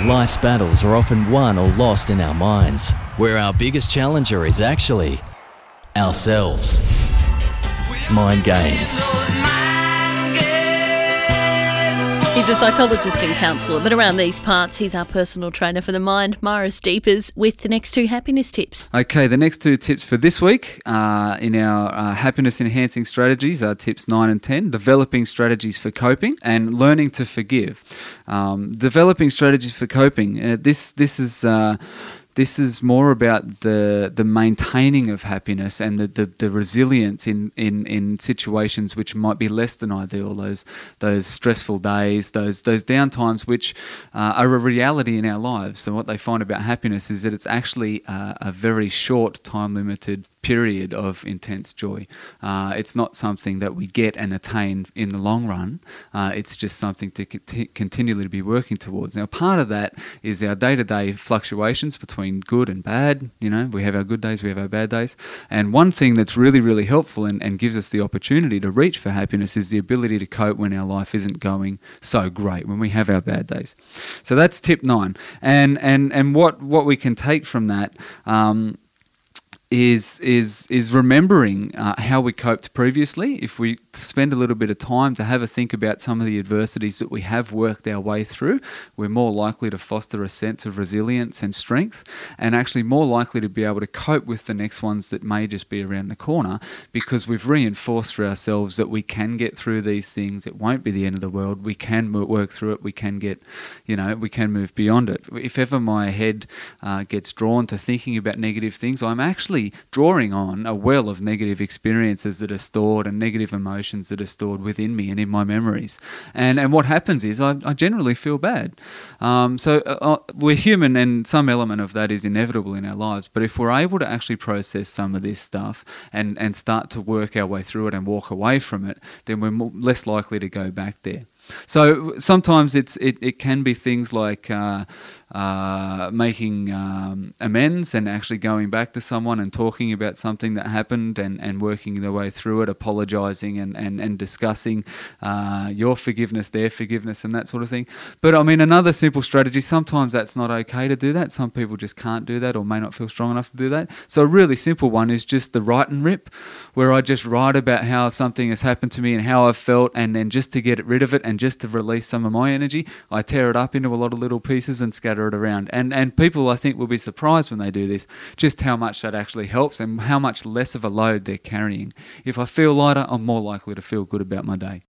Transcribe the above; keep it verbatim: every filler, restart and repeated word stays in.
Life's battles are often won or lost in our minds, where our biggest challenger is actually ourselves. Mind games. He's a psychologist and counsellor, but around these parts, he's our personal trainer for the mind, Myra Steepers, with the next two happiness tips. Okay, the next two tips for this week uh, in our uh, happiness-enhancing strategies are tips nine and ten, developing strategies for coping and learning to forgive. Um, developing strategies for coping. Uh, this this is... Uh, This is more about the the maintaining of happiness and the, the, the resilience in, in, in situations which might be less than ideal, those those stressful days, those those downtimes which uh, are a reality in our lives. So what they find about happiness is that it's actually uh, a very short, time-limited period of intense joy. Uh, it's not something that we get and attain in the long run. Uh, it's just something to c- continually be working towards. Now, part of that is our day-to-day fluctuations between good and bad. You know, we have our good days, we have our bad days. And one thing that's really, really helpful and, and gives us the opportunity to reach for happiness is the ability to cope when our life isn't going so great, when we have our bad days. So that's tip nine. And and and what, what we can take from that um, is is is remembering uh, how we coped previously. If we spend a little bit of time to have a think about some of the adversities that we have worked our way through, we're more likely to foster a sense of resilience and strength, and actually more likely to be able to cope with the next ones that may just be around the corner, because we've reinforced for ourselves that we can get through these things. It won't be the end of the world. We can work through it. We can get, you know, we can move beyond it. If ever my head uh, gets drawn to thinking about negative things, I'm actually drawing on a well of negative experiences that are stored and negative emotions that are stored within me and in my memories. And and what happens is I, I generally feel bad. Um, so uh, we're human, and some element of that is inevitable in our lives. But if we're able to actually process some of this stuff and, and start to work our way through it and walk away from it, then we're more, less likely to go back there. So sometimes it's it, it can be things like uh, uh, making um, amends and actually going back to someone and talking about something that happened and, and working their way through it, apologising and, and, and discussing uh, your forgiveness, their forgiveness and that sort of thing. But I mean, another simple strategy, sometimes that's not okay to do that. Some people just can't do that or may not feel strong enough to do that. So a really simple one is just the write and rip, where I just write about how something has happened to me and how I've felt, and then just to get rid of it and just to release some of my energy, I tear it up into a lot of little pieces and scatter it around. And and people, I think, will be surprised when they do this, just how much that actually helps and how much less of a load they're carrying. If I feel lighter, I'm more likely to feel good about my day.